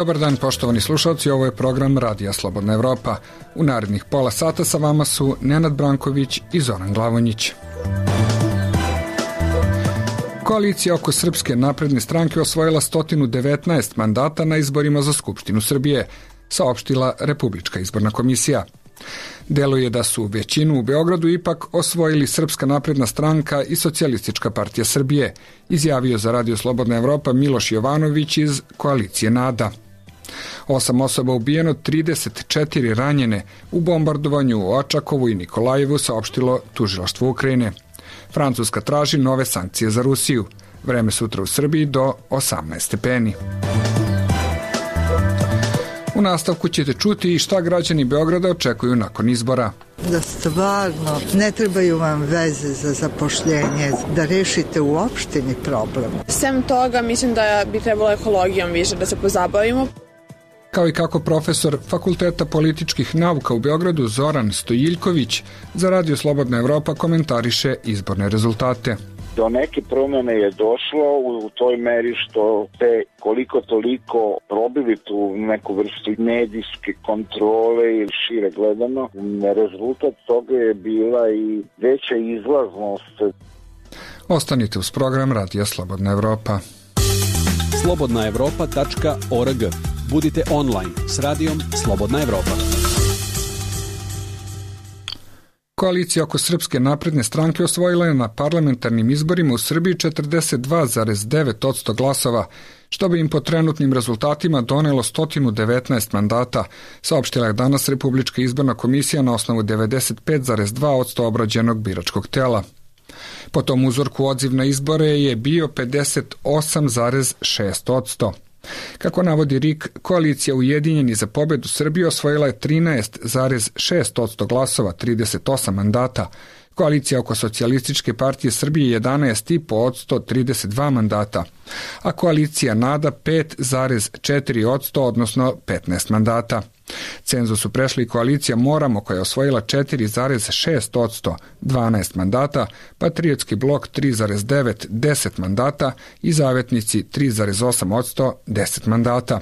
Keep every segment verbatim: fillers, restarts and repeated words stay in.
Dobar dan, poštovani slušalci, ovo je program Radija Slobodna Evropa. U narednih pola sata sa vama su Nenad Branković i Zoran Glavonjić. Koalicija oko Srpske napredne stranke osvojila sto devetnaest mandata na izborima za Skupštinu Srbije, saopštila Republička izborna komisija. Deluje da su većinu u Beogradu ipak osvojili Srpska napredna stranka i Socijalistička partija Srbije, izjavio za Radio Slobodna Evropa Miloš Jovanović iz koalicije NADA. Osam osoba ubijeno, trideset četiri ranjene u bombardovanju u Očakovu i Nikolajevu, saopštilo tužilaštvo Ukrajine. Francuska traži nove sankcije za Rusiju. Vreme sutra u Srbiji do osamnaest stepeni. U nastavku ćete čuti i šta građani Beograda očekuju nakon izbora. Da stvarno ne trebaju vam veze za zapošljenje, da rešite u opštini problem. Sem toga, mislim da bi trebalo ekologijom više da se pozabavimo. Kao i kako profesor Fakulteta političkih nauka u Beogradu Zoran Stojiljković za Radio Slobodna Evropa komentariše izborne rezultate. Do neke promjene je došlo u toj meri što te koliko toliko probili tu neku vrstu medijske kontrole ili šire gledano. Rezultat toga je bila i veća izlaznost. Ostanite uz program Radija Slobodna Evropa. slobodna evropa tačka org. Budite online s Radijom Slobodna Evropa. Koalicija oko Srpske napredne stranke osvojila je na parlamentarnim izborima u Srbiji četrdeset dva zarez devet posto glasova, što bi im po trenutnim rezultatima donelo sto devetnaest mandata, saopštila je danas Republička izborna komisija na osnovu devedeset pet zarez dva posto obrađenog biračkog tela. Po tom uzorku odziv na izbore je bio pedeset osam zarez šest posto. Kako navodi R I K, koalicija Ujedinjeni za pobedu Srbije osvojila je trinaest zarez šest posto glasova, trideset osam mandata. Koalicija oko Socijalističke partije Srbije jedanaest zarez pet posto, trideset dva mandata, a koalicija NADA pet zarez četiri posto, odnosno petnaest mandata. Cenzus su prešli koalicija Moramo, koja je osvojila četiri zarez šest posto, dvanaest mandata, Patriotski blok tri zarez devet, deset mandata i Zavetnici tri zarez osam posto, deset mandata.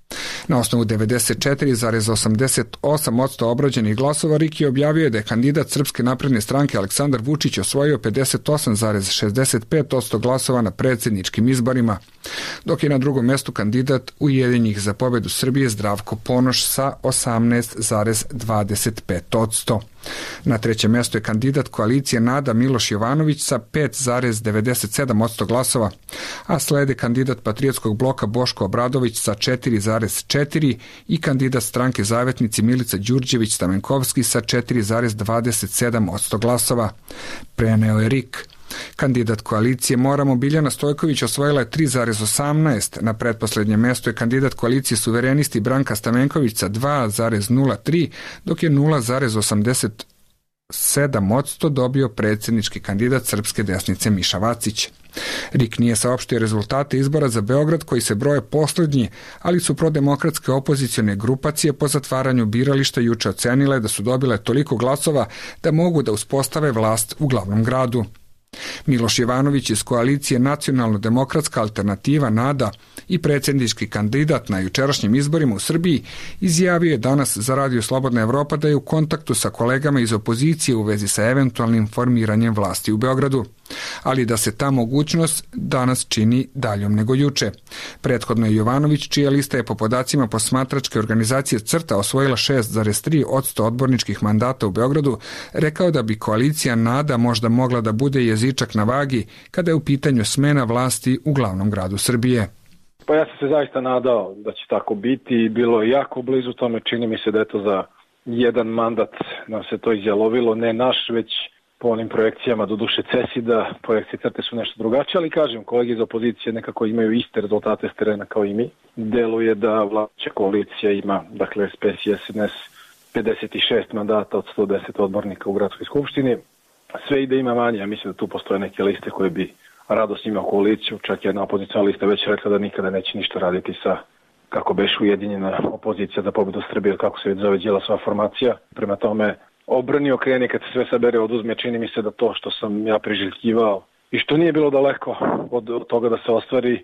Na osnovu devedeset četiri zarez osamdeset osam posto obrađenih glasova R I K je objavio da je kandidat Srpske napredne stranke Aleksandar Vučić osvojio pedeset osam zarez šezdeset pet posto glasova na predsjedničkim izborima, dok je na drugom mestu kandidat Ujedinjenih za pobedu Srbije Zdravko Ponoš sa osamnaest zarez dvadeset pet posto. Na trećem mjestu je kandidat koalicije NADA Miloš Jovanović sa pet zarez devedeset sedam posto glasova, a slede kandidat Patriotskog bloka Boško Obradović sa četiri zarez četiri i kandidat stranke Zavetnici Milica Đurđević-Stamenkovski sa četiri zarez dvadeset sedam posto glasova, preneo je R I K. Kandidat koalicije Moramo Biljana Stojković osvojila je tri zarez osamnaest, na pretposlednjem mjestu je kandidat koalicije Suverenisti Branka Stamenković sa dva zarez nula tri, dok je nula zarez osamdeset sedam posto dobio predsjednički kandidat Srpske desnice Miša Vacić. R I K nije saopštio rezultate izbora za Beograd koji se broje posljednji, ali su prodemokratske opozicione grupacije po zatvaranju birališta juče ocenile da su dobile toliko glasova da mogu da uspostave vlast u glavnom gradu. Miloš Jovanović iz koalicije Nacionalno-demokratska alternativa NADA i predsjednički kandidat na jučerašnjim izborima u Srbiji izjavio je danas za Radio Slobodna Evropa da je u kontaktu sa kolegama iz opozicije u vezi sa eventualnim formiranjem vlasti u Beogradu, ali da se ta mogućnost danas čini daljom nego juče. Prethodno je Jovanović, čija lista je po podacima posmatračke organizacije CRTA osvojila šest zarez tri posto odborničkih mandata u Beogradu, rekao da bi koalicija NADA možda mogla da bude jezičak na vagi kada je u pitanju smena vlasti u glavnom gradu Srbije. Pa ja sam se zaista nadao da će tako biti i bilo je jako blizu tome. Čini mi se da je to za jedan mandat nam se to izjalovilo, ne naš, već po onim projekcijama, do duše CESID-a, projekcije CRTE su nešto drugačije, ali kažem, kolege iz opozicije nekako imaju iste rezultate s terena kao i mi. Deluje da vladajuća koalicija ima, dakle S P S i S N S, pedeset šest mandata od sto deset odbornika u gradskoj skupštini. Sve ide ima manje, ja mislim da tu postoje neke liste koje bi rado s njima u koaliciju, čak jedna opozicijna lista već rekla da nikada neće ništa raditi sa, kako beš, ujedinjena opozicija za pobedu Srbije, kako se već zove Đilasova formacija. Prema tome, obrni okreni kad se sve sabere oduzme, čini mi se da to što sam ja priželjkivao i što nije bilo daleko od toga da se ostvari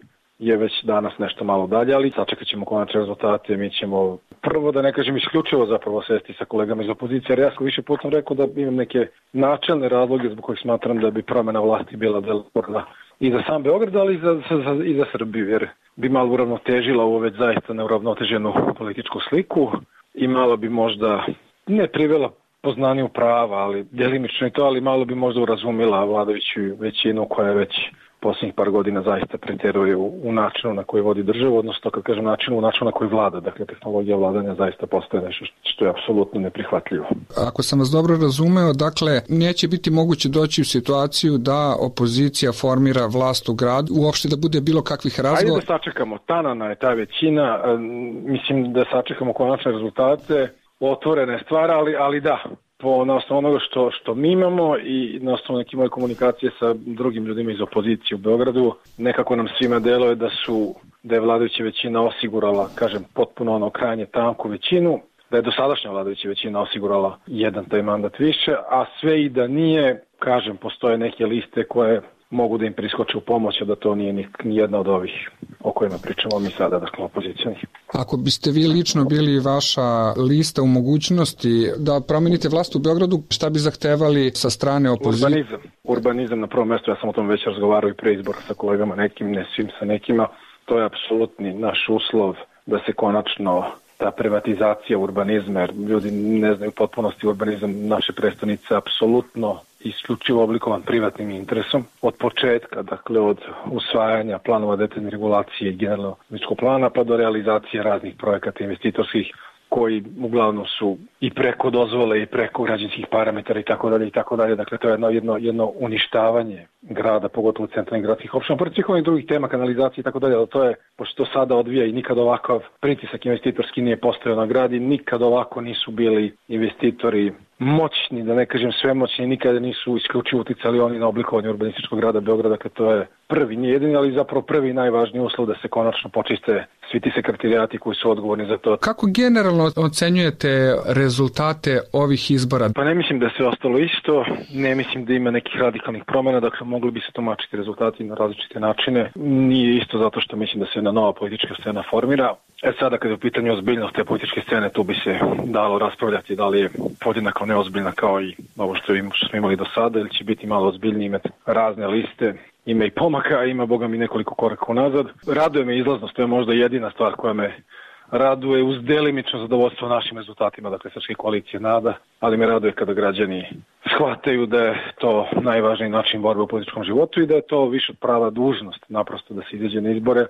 je već danas nešto malo dalje, ali sačekat ćemo konačne rezultate. Mi ćemo prvo, da ne kažem isključivo, zapravo sesti sa kolegama iz opozicije, jer ja sam više putem rekao da imam neke načelne razloge zbog kojih smatram da bi promjena vlasti bila delotvorna i za sam Beograd, ali i za, za, i za Srbiju, jer bi malo uravnotežila ovu već zaista neuravnoteženu političku sliku i malo bi možda ne privela poznaniju prava, ali delimično i to, ali malo bi možda urazumila vladajuću većinu koja je već posljednjih par godina zaista pretjeruje u, u načinu na koji vodi državu, odnosno kad kažem načinu, u načinu na koji vlada. Dakle, tehnologija vladanja zaista postaje nešto što je apsolutno neprihvatljivo. Ako sam vas dobro razumeo, dakle, neće biti moguće doći u situaciju da opozicija formira vlast u gradu, uopšte da bude bilo kakvih razgovora. Ajde da sačekamo, tanana je ta većina, mislim da sačekamo konačne rezultate, otvorene stvari, ali, ali da, po na osnovu onoga što, što mi imamo i na osnovu neke moje komunikacije sa drugim ljudima iz opozicije u Beogradu, nekako nam svima deluje da su, da je vladajuća većina osigurala, kažem, potpuno ono krajnje tanku većinu, da je dosadašnja vladajuća većina osigurala jedan taj mandat više, a sve i da nije, kažem, postoje neke liste koje mogu da im priskoče u pomoć, a da to nije ni, ni jedna od ovih o kojima pričamo mi sada, dakle opozicijani. Ako biste vi lično bili vaša lista u mogućnosti da promenite vlast u Beogradu, šta bi zahtevali sa strane opozicije? Urbanizam. Urbanizam na prvom mjestu, ja sam o tom već razgovarao i pre izbora sa kolegama nekim, ne svim sa nekima. To je apsolutni naš uslov da se konačno ta privatizacija urbanizma, jer ljudi ne znaju potpunosti urbanizam naše prestonice, apsolutno isključivo oblikovan privatnim interesom od početka, dakle od usvajanja planova detaljne regulacije i generalnog urbanističkog plana pa do realizacije raznih projekata investitorskih koji uglavnom su i preko dozvole i preko građanskih parametara i tako dalje i tako dalje. Dakle, to je jedno, jedno, jedno uništavanje grada, pogotovo centralnih gradskih opština, pored svih ovih drugih tema, kanalizacije i tako dalje, ali to je, pošto to sada odvija i nikad ovakav pritisak investitorski nije postojao na grad i nikad ovako nisu bili investitori moćni, da ne kažem svemoćni, nikada nisu isključivo uticali oni na oblikovanje urbanističkog grada Beograda, dakle to je prvi, nije jedini, ali zapravo prvi i najvažniji uslov da se konačno počiste svi ti sekretarijati koji su odgovorni za to. Kako generalno ocenjujete rezultate ovih izbora? Pa ne mislim da se ostalo isto, ne mislim da ima nekih radikalnih promjena, dakle mogli bi se tumačiti rezultati na različite načine. Nije isto zato što mislim da se jedna nova politička scena formira. E sada kad je u pitanju ozbiljnost te političke scene, tu bi se dalo raspravljati da li je podjednako neozbiljna kao i ovo što smo imali do sada, ili će biti malo ozbiljniji, imati razne liste. Ima i pomaka, ima boga mi nekoliko koraka unazad. Raduje me izlaznost, to je možda jedina stvar koja me raduje uz delimično zadovoljstvo našim rezultatima, dakle Srpske koalicije NADA, ali me raduje kada građani shvataju da je to najvažniji način borbe u političkom životu i da je to više prava dužnost, naprosto da se izađe na izbore.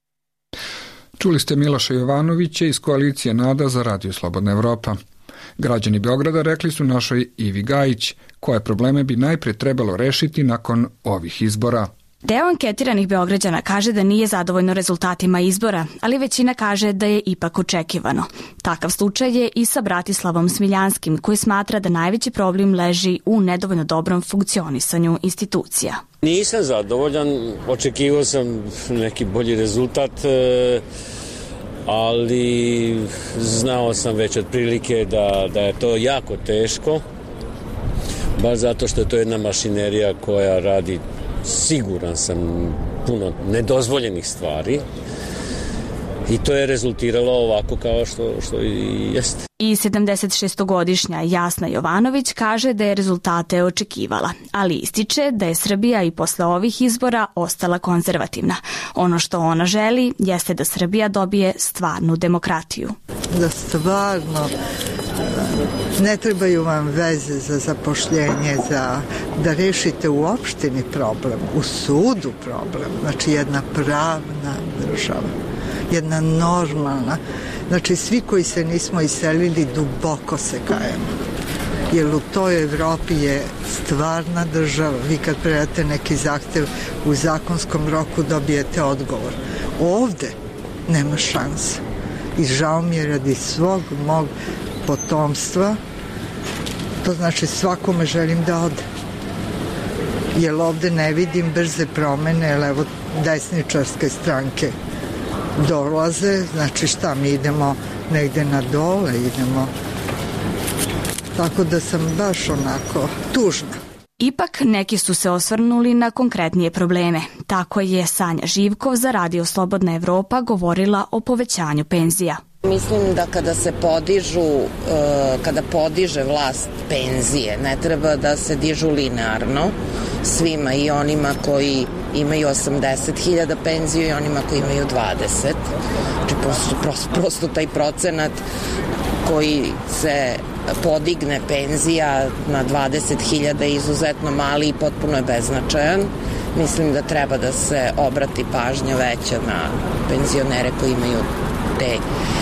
Čuli ste Miloša Jovanovića iz koalicije NADA za Radio Slobodna Evropa. Građani Beograda rekli su našoj Ivi Gajić koje probleme bi najpre trebalo rešiti nakon ovih izbora. Deo anketiranih Beograđana kaže da nije zadovoljno rezultatima izbora, ali većina kaže da je ipak očekivano. Takav slučaj je i sa Bratislavom Smiljanskim, koji smatra da najveći problem leži u nedovoljno dobrom funkcionisanju institucija. Nisam zadovoljan, očekivao sam neki bolji rezultat, ali znao sam već otprilike da, da je to jako teško, baš zato što je to jedna mašinerija koja radi, siguran sam, puno nedozvoljenih stvari i to je rezultiralo ovako kao što, što i jeste. I sedamdesetšestogodišnja Jasna Jovanović kaže da je rezultate očekivala, ali ističe da je Srbija i posle ovih izbora ostala konzervativna. Ono što ona želi jeste da Srbija dobije stvarnu demokratiju. Da stvarno ne trebaju vam veze za zapošljenje, za da rešite u opštini problem, u sudu problem, znači jedna pravna država, jedna normalna. Znači, svi koji se nismo iselili duboko se kajemo. Jer u toj Evropi je stvarna država. Vi kad predate neki zahtev u zakonskom roku dobijete odgovor. Ovde nema šanse. I žao mi je radi svog mog potomstva. To znači svakome želim da ode. Jer ovde ne vidim brze promene, jer evo desničarske stranke dolaze, znači šta, mi idemo negde na dole, idemo, tako da sam baš onako tužna. Ipak, neki su se osvrnuli na konkretnije probleme. Tako je Sanja Živkov za Radio Slobodna Evropa govorila o povećanju penzija. Mislim da kada se podižu, kada podiže vlast penzije, ne treba da se dižu linearno svima, i onima koji imaju osamdeset hiljada penziju i onima koji imaju dvadeset. Znači prosto, prosto, prosto taj procenat koji se podigne penzija na dvadeset hiljada je izuzetno mali i potpuno je beznačajan. Mislim da treba da se obrati pažnja veća na penzionere koji imaju te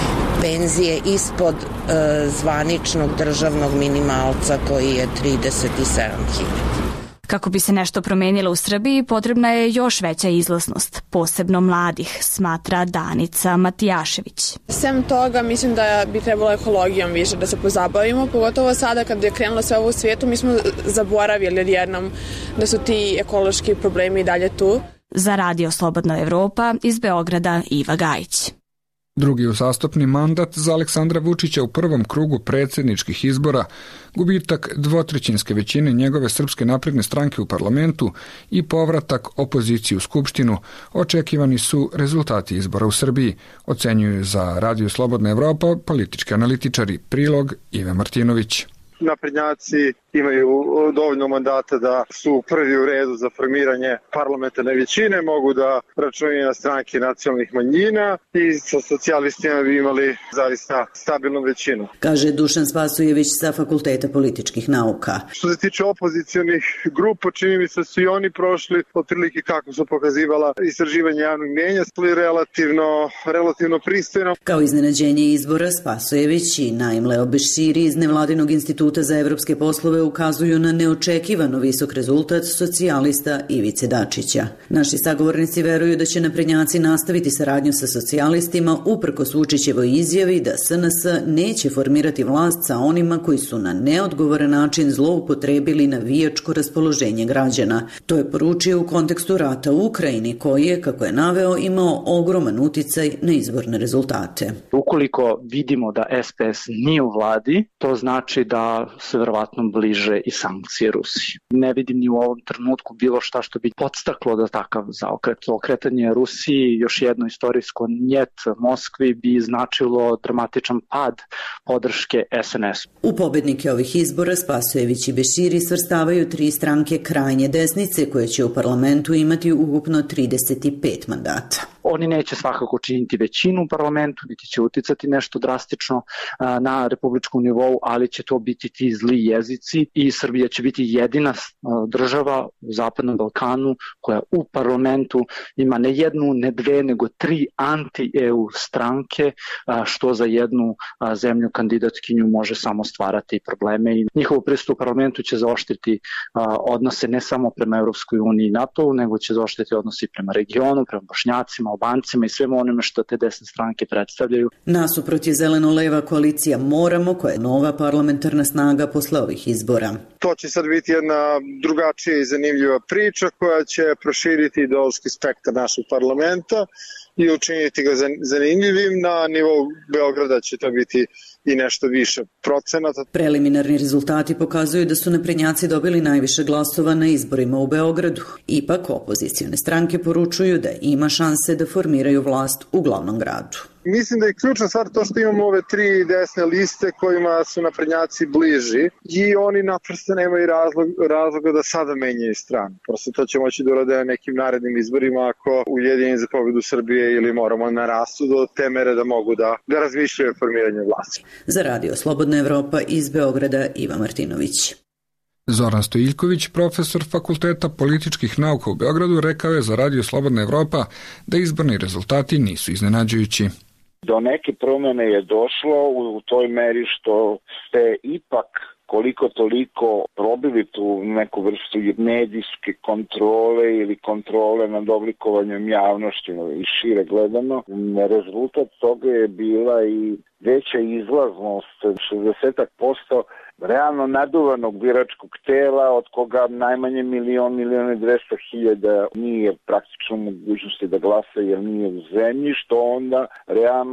penzije ispod e, zvaničnog državnog minimalca koji je trideset sedam hiljada. Kako bi se nešto promenilo u Srbiji, potrebna je još veća izlaznost, posebno mladih, smatra Danica Matijašević. Sem toga, mislim da bi trebalo ekologijom više da se pozabavimo, pogotovo sada kad je krenulo sve ovo u svijetu, mi smo zaboravili odjednom da su ti ekološki problemi i dalje tu. Za Radio Slobodna Evropa iz Beograda Iva Gajić. Drugi uzastopni mandat za Aleksandra Vučića u prvom krugu predsjedničkih izbora, gubitak dvotrećinske većine njegove Srpske napredne stranke u parlamentu i povratak opozicije u Skupštinu, očekivani su rezultati izbora u Srbiji, ocenjuju za Radio Slobodna Evropa politički analitičari. Prilog Ive Martinović. Naprednjaci imaju dovoljno mandata da su prvi u redu za formiranje parlamentarne većine, mogu da računaju na stranke nacionalnih manjina i sa socijalistima bi imali zaista stabilnu većinu. Kaže Dušan Spasojević sa Fakulteta političkih nauka. Što se tiče opozicionih grupa, čini mi se da su i oni prošli otprilike kako su pokazivala istraživanje javnog mnjenja, ali relativno, relativno pristojno. Kao iznenađenje izbora, Spasojević i Naim Leo Beširi iz nevladinog instituta za evropske poslove ukazuju na neočekivano visok rezultat socijalista Ivice Dačića. Naši sagovornici veruju da će naprednjaci nastaviti saradnju sa socijalistima uprkos Vučićevoj izjavi da S N S neće formirati vlast sa onima koji su na neodgovoran način zloupotrebili navijačko raspoloženje građana. To je poručio u kontekstu rata u Ukrajini koji je, kako je naveo, imao ogroman uticaj na izborne rezultate. Ukoliko vidimo da S P S nije u vladi, to znači da se verovatno bliže i sankcije Rusiji. Ne vidim ni u ovom trenutku bilo šta što bi podstaklo da takav zaokret. Okretanje Rusiji, još jedno istorijsko njet Moskvi, bi značilo dramatičan pad podrške S N S. U pobednike ovih izbora Spasojević i Beširi svrstavaju tri stranke krajnje desnice koje će u parlamentu imati ukupno trideset pet mandata. Oni neće svakako činiti većinu u parlamentu, niti će uticati nešto drastično na republičkom nivou, ali će to biti ti zli jezici i Srbija će biti jedina država u Zapadnom Balkanu koja u parlamentu ima ne jednu, ne dve, nego tri anti-E U stranke, što za jednu zemlju kandidatkinju može samo stvarati probleme. I njihov pristup u parlamentu će zaoštriti odnose ne samo prema Evropskoj uniji i NATO-u, nego će zaoštriti odnose prema regionu, prema Bošnjacima, Albancima i svemu onome što te desne stranke predstavljaju. Nasuprot je zeleno-leva koalicija Moramo, koja je nova parlamentarna snaga posle ovih izbora. To će sad biti jedna drugačija i zanimljiva priča koja će proširiti ideološki spektar našeg parlamenta i učiniti ga zanimljivim. Na nivou Beograda će to biti i nešto više procenata. Preliminarni rezultati pokazuju da su naprednjaci dobili najviše glasova na izborima u Beogradu. Ipak opozicione stranke poručuju da ima šanse da formiraju vlast u glavnom gradu. Mislim da je ključna stvar to što imamo ove tri desne liste kojima su naprednjaci bliži i oni naprosto nemaju razlog, razloga da sada menjaju stranu. Prosto to će moći da urade na nekim narednim izborima ako Ujedinjeni za pobedu Srbije ili Moramo narastu do te mere da mogu da, da razmišljaju o formiranju vlasti. Za Radio Slobodna Evropa iz Beograda Iva Martinović. Zoran Stojiljković, profesor Fakulteta političkih nauka u Beogradu, rekao je za Radio Slobodna Evropa da izborni rezultati nisu iznenađujući. Do neke promjene je došlo u toj meri što ste ipak koliko toliko probili tu neku vrstu medijske kontrole ili kontrole nad oblikovanjem javnosti i šire gledano. Rezultat toga je bila i veća izlaznost, šezdeset posto realno naduvanog biračkog tela, od koga najmanje milion, milion i dvesta hiljada nije praktično mogućnosti da glasa jer nije u zemlji, što onda realno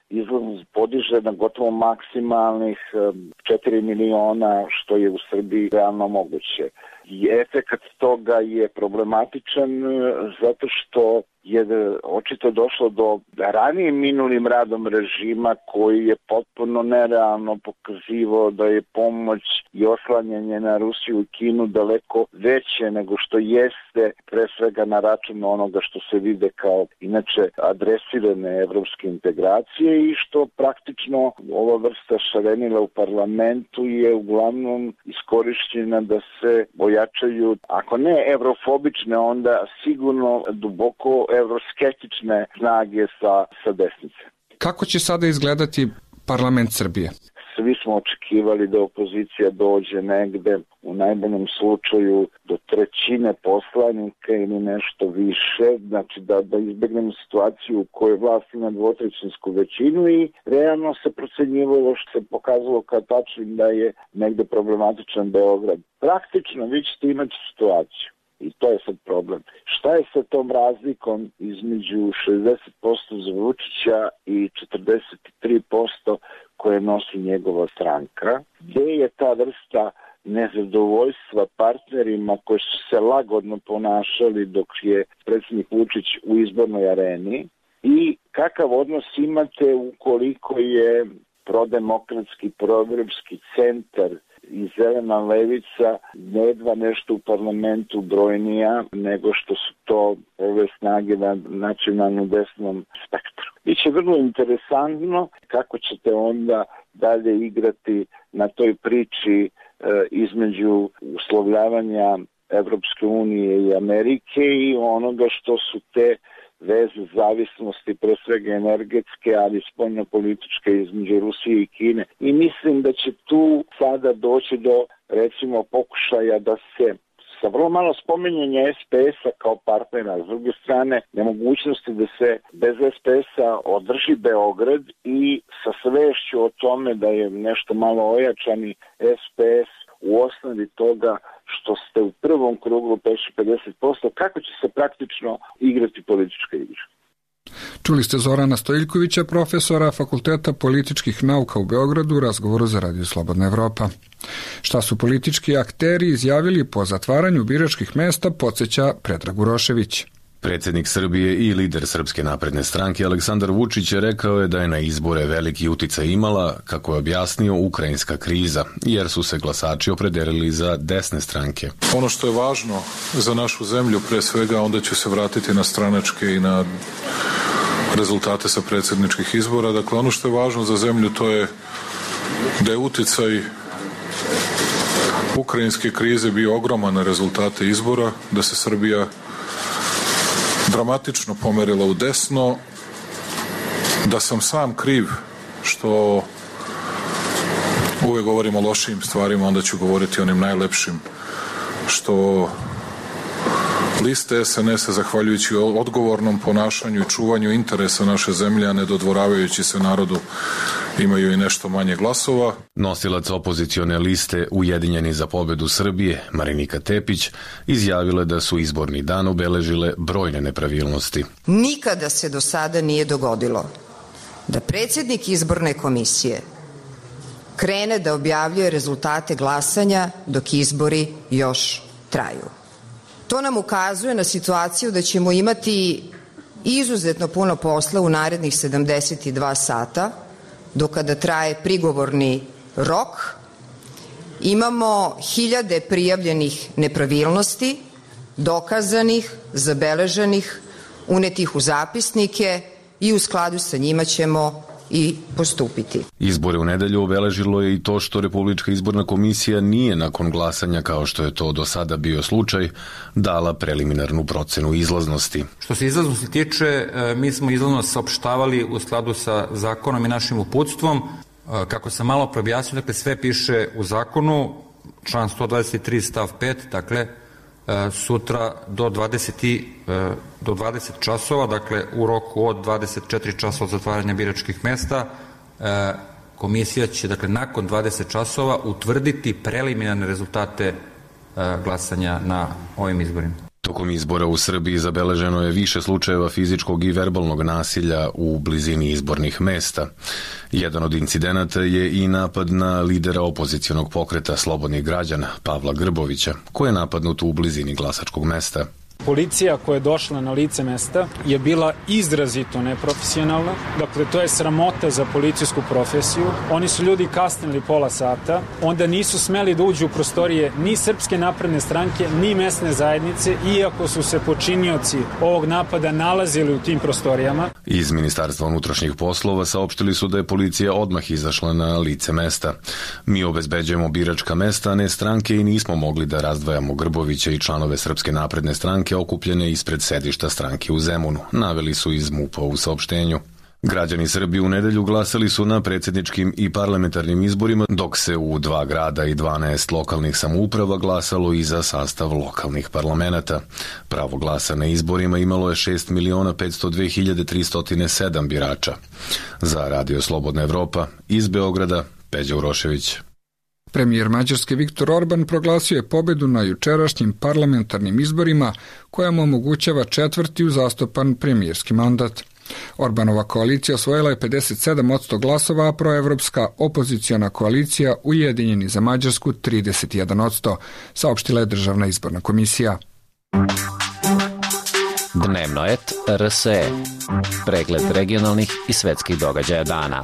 izlaznost podiže na gotovo maksimalnih četiri miliona, što je u Srbiji realno moguće. I efekat toga je problematičan zato što je očito došlo do ranije minulim radom režima koji je potpuno nerealno pokazivao da je pomoć i oslanjanje na Rusiju i Kinu daleko veće nego što jeste, pre svega na račun onoga što se vide kao inače adresirane evropske integracije i što praktično ova vrsta šarenila u parlamentu je uglavnom iskorišćena da se ojačaju, ako ne evrofobične, onda sigurno duboko evroskeptične snage sa, sa desnice. Kako će sada izgledati parlament Srbije? Svi smo očekivali da opozicija dođe negde, u najboljem slučaju do trećine poslanika ili nešto više, znači da, da izbegnemo situaciju u kojoj vlast ima dvotrećinsku većinu i realno se procenjivalo što se pokazalo kao tačnim da je negde problematičan Beograd. Praktično vi ćete imati situaciju. I to je sad problem. Šta je sa tom razlikom između šezdeset posto za Vučića i četrdeset tri posto koje nosi njegova stranka? Gde je ta vrsta nezadovoljstva partnerima koji su se lagodno ponašali dok je predsjednik Vučić u izbornoj areni? I kakav odnos imate ukoliko je prodemokratski, proevropski centar i zelena levica nedva nešto u parlamentu brojnija nego što su to ove snage na nacionalnom desnom spektru. Biće vrlo interesantno kako ćete onda dalje igrati na toj priči e, između uslovljavanja Evropske unije i Amerike i onoga što su te veze zavisnosti, pre svega energetske, ali spoljnopolitičke između Rusije i Kine. I mislim da će tu sada doći do, recimo, pokušaja da se sa vrlo malo spominjanja es pe es-a kao partnera, s druge strane nemogućnosti da se bez es pe es-a održi Beograd i sa svešću o tome da je nešto malo ojačani es pe es u osnovi toga što ste u prvom krugu prešli pedeset posto, kako će se praktično igrati politička igra. Čuli ste Zorana Stojiljkovića, profesora Fakulteta političkih nauka u Beogradu, u razgovoru za Radio Slobodna Evropa. Šta su politički akteri izjavili po zatvaranju biračkih mesta, podsjeća Predrag Urošević. Predsjednik Srbije i lider Srpske napredne stranke Aleksandar Vučić je rekao je da je na izbore veliki uticaj imala, kako je objasnio, ukrajinska kriza, jer su se glasači opredelili za desne stranke. Ono što je važno za našu zemlju, pre svega, onda ću se vratiti na stranačke i na rezultate sa predsjedničkih izbora. Dakle, ono što je važno za zemlju to je da je uticaj ukrajinske krize bio ogroman na rezultate izbora, da se Srbija dramatično pomerila u desno, da sam sam kriv što uvek govorim o lošim stvarima, onda ću govoriti o onim najlepšim, što liste es en es-a, zahvaljujući odgovornom ponašanju i čuvanju interesa naše zemlje, a ne dodvoravajući se narodu, imaju i nešto manje glasova. Nosilac opozicione liste Ujedinjeni za pobedu Srbije, Marinika Tepić, izjavila da su izborni dan obeležile brojne nepravilnosti. Nikada se do sada nije dogodilo da predsjednik izborne komisije krene da objavljuje rezultate glasanja dok izbori još traju. To nam ukazuje na situaciju da ćemo imati izuzetno puno posla u narednih sedamdeset dva sata, do kada traje prigovorni rok. Imamo hiljade prijavljenih nepravilnosti, dokazanih, zabeleženih, unetih u zapisnike i u skladu sa njima ćemo i postupiti. Izbore u nedelju obeležilo je i to što Republička izborna komisija nije nakon glasanja, kao što je to do sada bio slučaj, dala preliminarnu procenu izlaznosti. Što se izlaznosti tiče, mi smo izlaznost saopštavali u skladu sa zakonom i našim uputstvom. Kako sam malo preobjasnio, dakle sve piše u zakonu, član sto dvadeset tri stav pet, dakle sutra do dvadeset, do dvadeset časova, dakle u roku od dvadeset četiri časa od zatvaranja biračkih mesta, komisija će, dakle, nakon dvadeset časova utvrditi preliminarne rezultate glasanja na ovim izborima. Tokom izbora u Srbiji zabeleženo je više slučajeva fizičkog i verbalnog nasilja u blizini izbornih mesta. Jedan od incidenata je i napad na lidera opozicionog pokreta Slobodnih građana, Pavla Grbovića, koji je napadnut u blizini glasačkog mesta. Policija koja je došla na lice mesta je bila izrazito neprofesionalna, dakle to je sramota za policijsku profesiju. Oni su ljudi kasnili pola sata, onda nisu smeli da uđu u prostorije ni Srpske napredne stranke, ni mesne zajednice, iako su se počinioci ovog napada nalazili u tim prostorijama. Iz Ministarstva unutrašnjih poslova saopštili su da je policija odmah izašla na lice mesta. Mi obezbeđujemo biračka mesta, a ne stranke i nismo mogli da razdvajamo Grbovića i članove Srpske napredne stranke okupljene ispred sedišta stranke u Zemunu, naveli su iz MUP-a u saopštenju. Građani Srbije u nedelju glasali su na predsjedničkim i parlamentarnim izborima, dok se u dva grada i dvanaest lokalnih samouprava glasalo i za sastav lokalnih parlamenata. Pravo glasa na izborima imalo je šest miliona petsto dve hiljade tristo sedam birača. Za Radio Slobodna Evropa, iz Beograda, Peđa Urošević. Premijer Mađarske Viktor Orban proglasio je pobedu na jučerašnjim parlamentarnim izborima koja mu omogućava četvrti uzastupan premijerski mandat. Orbanova koalicija osvojila je pedeset sedam posto glasova, a proevropska opoziciona koalicija Ujedinjeni za Mađarsku trideset jedan posto, saopštila je Državna izborna komisija. Dnevno et R S E. Pregled regionalnih i svetskih događaja dana.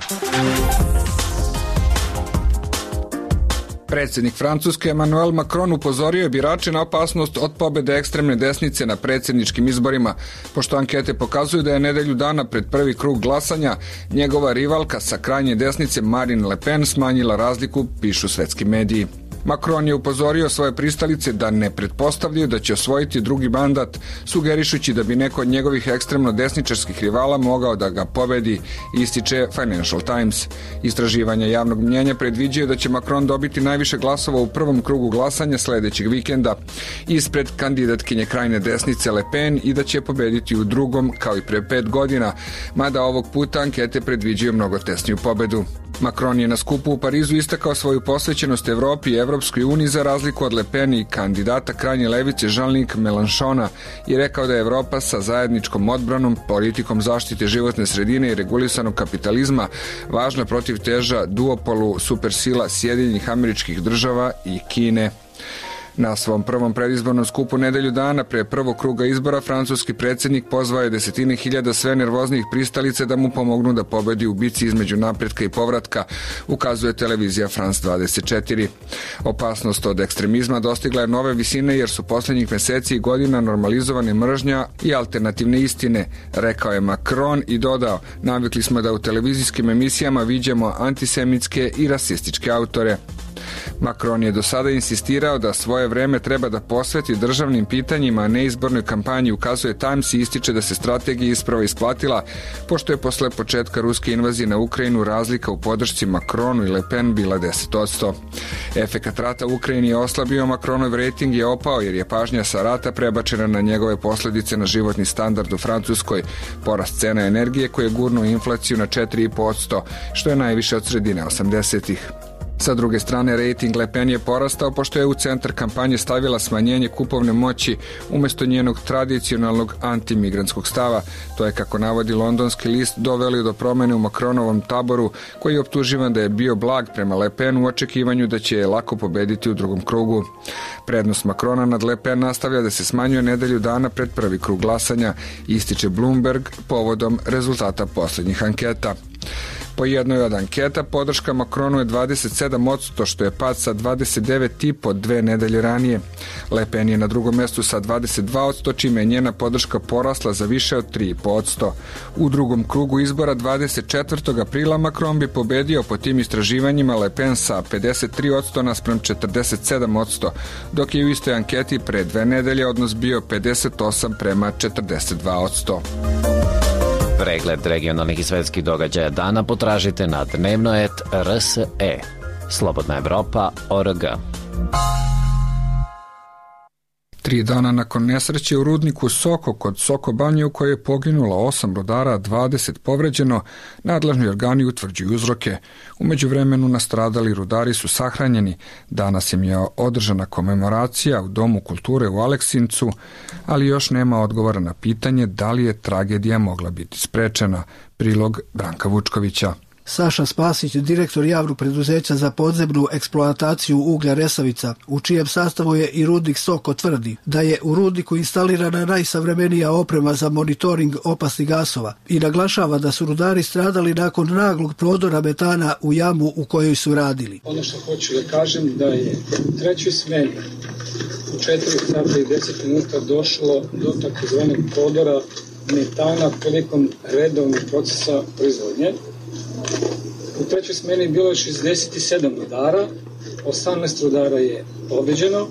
Predsjednik Francuske Emmanuel Macron upozorio je birače na opasnost od pobede ekstremne desnice na predsjedničkim izborima, pošto ankete pokazuju da je nedelju dana pred prvi krug glasanja njegova rivalka sa krajnje desnice Marine Le Pen smanjila razliku, pišu svetski mediji. Macron je upozorio svoje pristalice da ne pretpostavljaju da će osvojiti drugi mandat, sugerišući da bi neko od njegovih ekstremno desničarskih rivala mogao da ga pobedi, ističe Financial Times. Istraživanja javnog mnjenja predviđaju da će Macron dobiti najviše glasova u prvom krugu glasanja sledećeg vikenda ispred kandidatkinje krajne desnice Le Pen i da će pobediti u drugom kao i pre pet godina, mada ovog puta ankete predviđaju mnogo tesniju pobedu. Macron je na skupu u Parizu istakao svoju posvećenost Evropi i Evropskoj uniji za razliku od Le Pen i kandidata krajnje levice Jean-Luc Mélenchona i rekao da je Evropa sa zajedničkom odbranom, politikom zaštite životne sredine i regulisanog kapitalizma važna protiv teža duopolu supersila Sjedinjenih Američkih Država i Kine. Na svom prvom predizbornom skupu nedelju dana pre prvog kruga izbora francuski predsjednik pozvao je desetine hiljada sve nervoznijih pristalice da mu pomognu da pobedi u bici između napretka i povratka, ukazuje televizija France dvadeset četiri. Opasnost od ekstremizma dostigla je nove visine jer su posljednjih meseci i godina normalizovane mržnja i alternativne istine, rekao je Macron i dodao: navikli smo da u televizijskim emisijama viđamo antisemitske i rasističke autore. Macron je do sada insistirao da svoje vreme treba da posveti državnim pitanjima, a ne izbornoj kampanji, ukazuje Times i ističe da se strategija isprava isplatila, pošto je posle početka ruske invazije na Ukrajinu razlika u podršci Macronu i Le Pen bila deset posto. Efekat rata u Ukrajini je oslabio, Macronov rejting je opao jer je pažnja sa rata prebačena na njegove posledice na životni standard u Francuskoj, porast cena energije koje je gurnuo inflaciju na četiri i po posto, što je najviše od sredine osamdesetih. Sa druge strane, rejting Le Pen je porastao pošto je u centar kampanje stavila smanjenje kupovne moći umjesto njenog tradicionalnog antimigrantskog stava. To je, kako navodi londonski list, doveli do promene u Macronovom taboru, koji je optuživan da je bio blag prema Le Pen u očekivanju da će je lako pobediti u drugom krugu. Prednost Macrona nad Le Pen nastavlja da se smanjuje nedelju dana pred prvi krug glasanja, ističe Bloomberg povodom rezultata posljednjih anketa. Po jednoj od anketa podrška Macronu je dvadeset sedam posto, što je pad sa dvadeset devet i po dve nedelje ranije. Le Pen je na drugom mjestu sa dvadeset dva posto, čime je njena podrška porasla za više od tri posto. U drugom krugu izbora dvadeset četvrtog aprila Macron bi pobedio po tim istraživanjima Le Pen sa pedeset tri posto naspram četrdeset sedam posto, dok je u istoj anketi pre dve nedelje odnos bio pedeset osam prema četrdeset dva posto. Pregled regionalnih i svetskih događaja dana potražite na dnevno et R S E. Slobodna Evropa, O R G. Tri dana nakon nesreće u rudniku Soko kod Soko Banje u kojoj je poginulo osam rudara, a dvadeset povređeno, nadležni organi utvrđuju uzroke. U međuvremenu nastradali rudari su sahranjeni. Danas im je održana komemoracija u Domu kulture u Aleksincu, ali još nema odgovora na pitanje da li je tragedija mogla biti sprečena. Prilog Branka Vučkovića. Saša Spasić, direktor javnog preduzeća za podzemnu eksploataciju uglja Resavica, u čijem sastavu je i rudnik Soko, tvrdi da je u rudniku instalirana najsavremenija oprema za monitoring opasnih gasova i naglašava da su rudari stradali nakon naglog prodora metana u jamu u kojoj su radili. Ono što hoću da kažem da je u trećoj smeni u četiri sata i deset minuta došlo do takozvanog prodora metana prilikom redovnog procesa proizvodnje. U trećoj smeni bilo je šezdeset sedam rudara, osamnaest rudara je povređeno,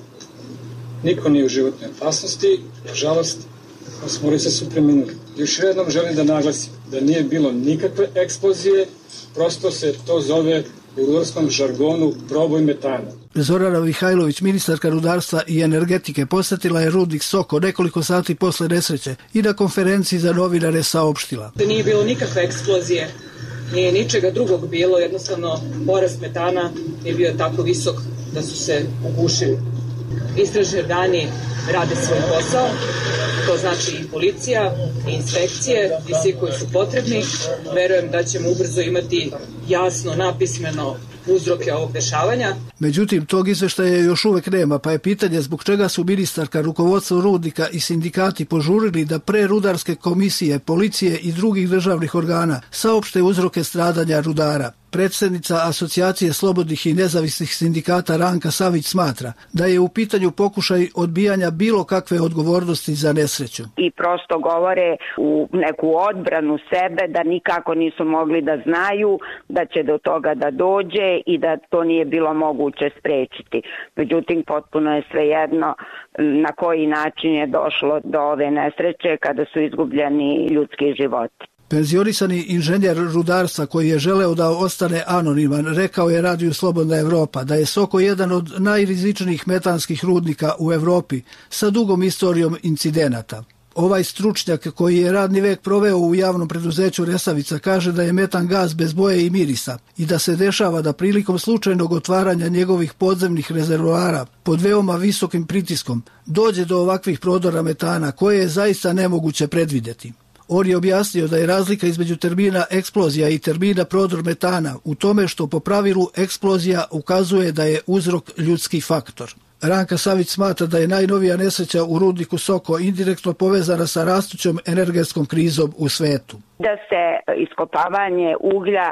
niko nije u životnoj opasnosti, nažalost, osmorica su preminuli. Još jednom želim da naglasim da nije bilo nikakve eksplozije, prosto se to zove u rudarskom žargonu proboj metana. Zorana Mihajlović, ministarka rudarstva i energetike, posjetila je rudnik Soko nekoliko sati posle nesreće i na konferenciji za novinare saopštila. Da nije bilo nikakve eksplozije, nije ničega drugog bilo, jednostavno porast metana je bio tako visok da su se ugušili. Istražni organi rade svoj posao, to znači i policija, i inspekcije, i svi koji su potrebni. Verujem da ćemo ubrzo imati jasno, napismeno uzroke ovog dešavanja. Međutim, tog izveštaja još uvek nema, pa je pitanje zbog čega su ministarka, rukovodstvo rudnika i sindikati požurili da pre rudarske komisije, policije i drugih državnih organa saopšte uzroke stradanja rudara. Predsjednica Asocijacije slobodnih i nezavisnih sindikata Ranka Savić smatra da je u pitanju pokušaj odbijanja bilo kakve odgovornosti za nesreću. I prosto govore u neku odbranu sebe da nikako nisu mogli da znaju da će do toga da dođe i da to nije bilo moguće sprečiti. Međutim, potpuno je svejedno na koji način je došlo do ove nesreće kada su izgubljeni ljudski životi. Penzionisani inženjer rudarstva koji je želeo da ostane anoniman rekao je Radiju Slobodna Evropa da je Soko jedan od najrizičnijih metanskih rudnika u Evropi sa dugom istorijom incidenata. Ovaj stručnjak koji je radni vek proveo u javnom preduzeću Resavica kaže da je metan gas bez boje i mirisa i da se dešava da prilikom slučajnog otvaranja njegovih podzemnih rezervoara pod veoma visokim pritiskom dođe do ovakvih prodora metana koje je zaista nemoguće predvideti. On je objasnio da je razlika između termina eksplozija i termina prodor metana u tome što po pravilu eksplozija ukazuje da je uzrok ljudski faktor. Ranka Savić smatra da je najnovija nesreća u rudniku Soko indirektno povezana sa rastućom energetskom krizom u svetu. Da se iskopavanje uglja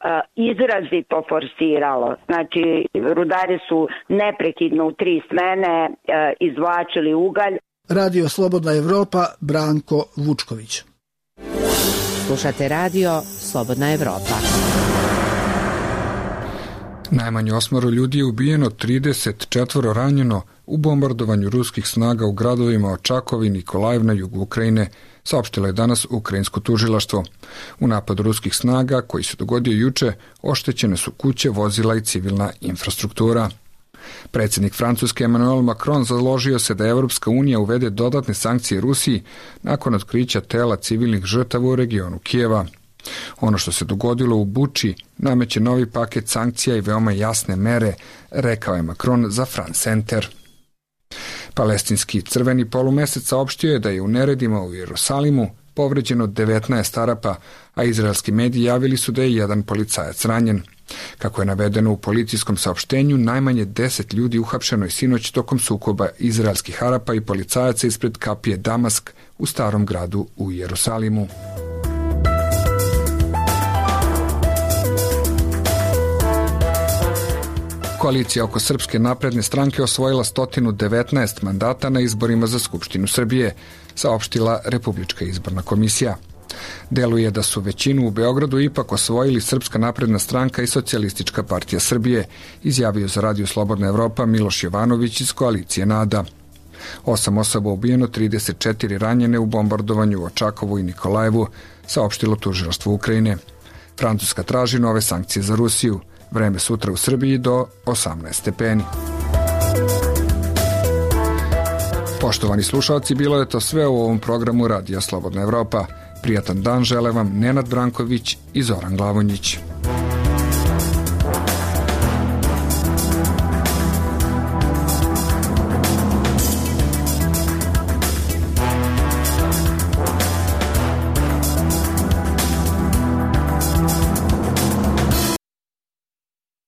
izrazito forsiralo. Znači, rudari su neprekidno u tri smene izvlačili ugalj. Radio Slobodna Evropa, Branko Vučković. Slušate radio Slobodna Evropa. Najmanje osmoro ljudi je ubijeno, trideset četvoro ranjeno u bombardovanju ruskih snaga u gradovima Očakov i Nikolajev na jugu Ukrajine, saopštilo je danas ukrajinsko tužilaštvo. U napadu ruskih snaga, koji se dogodio juče, oštećene su kuće, vozila i civilna infrastruktura. Predsjednik Francuske Emmanuel Macron založio se da Evropska unija uvede dodatne sankcije Rusiji nakon otkrića tela civilnih žrtava u regionu Kijeva. Ono što se dogodilo u Buči nameće novi paket sankcija i veoma jasne mere, rekao je Macron za France Center. Palestinski crveni polumesec saopštio je da je u neredima u Jerusalimu povređeno devetnaest Arapa, a izraelski mediji javili su da je jedan policajac ranjen. Kako je navedeno u policijskom saopštenju, najmanje deset ljudi uhapšeno je sinoć tokom sukoba izraelskih Arapa i policajaca ispred kapije Damask u starom gradu u Jerusalimu. Koalicija oko Srpske napredne stranke osvojila sto devetnaest mandata na izborima za Skupštinu Srbije, saopštila Republička izborna komisija. Deluje da su većinu u Beogradu ipak osvojili Srpska napredna stranka i Socijalistička partija Srbije, izjavio za Radio Slobodna Evropa Miloš Jovanović iz koalicije NADA. Osam osoba ubijeno, trideset četiri ranjene u bombardovanju u Očakovu i Nikolajevu, saopštilo tužilaštvo Ukrajine. Francuska traži nove sankcije za Rusiju. Vreme sutra u Srbiji do osamnaest stepeni. Poštovani slušalci, bilo je to sve u ovom programu Radija Slobodna Evropa. Prijatan dan žele vam Nenad Branković i Zoran Glavonjić.